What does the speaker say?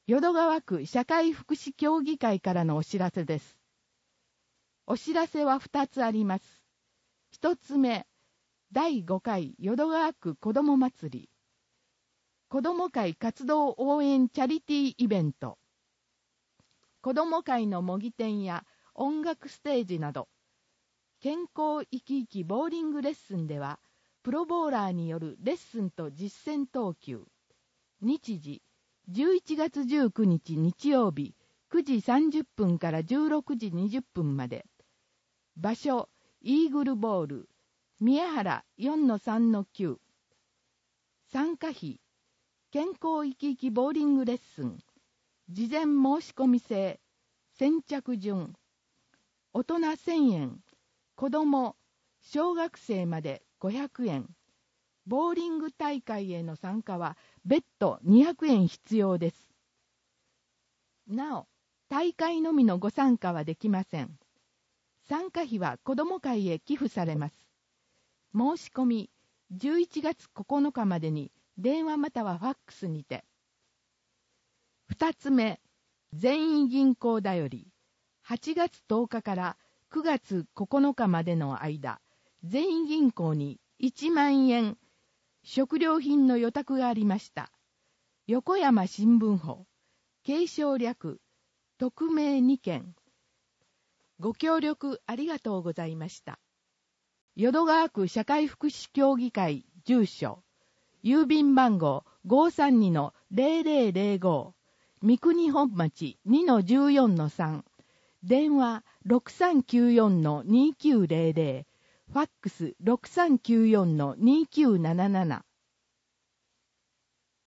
淀川区社会福祉協議会からのお知らせです。お知らせは2つあります。1つ目、第5回淀川区子ども祭り。子ども会活動応援チャリティーイベント。子ども会の模擬店や音楽ステージなど、健康生き生きボーリングレッスンでは、プロボーラーによるレッスンと実践投球。日時、11月19日日曜日、9時30分から16時20分まで。場所、イーグルボール、宮原 4-3-9。参加費、健康生き生きボーリングレッスン。事前申し込み制、先着順。大人1000円、子供、小学生まで500円。ボーリング大会への参加は別途200円必要です。なお、大会のみのご参加はできません。参加費は子ども会へ寄付されます。申し込み、11月9日までに電話またはファックスにて。2つ目、全員銀行だより、8月10日から9月9日までの間、全員銀行に1万円、食料品の予託がありました。横山新聞法、継承略、匿名2件。ご協力ありがとうございました。淀川区社会福祉協議会住所、郵便番号 532-0005、三国本町 2-14-3、電話 6394-2900、ファックス 6394-2977。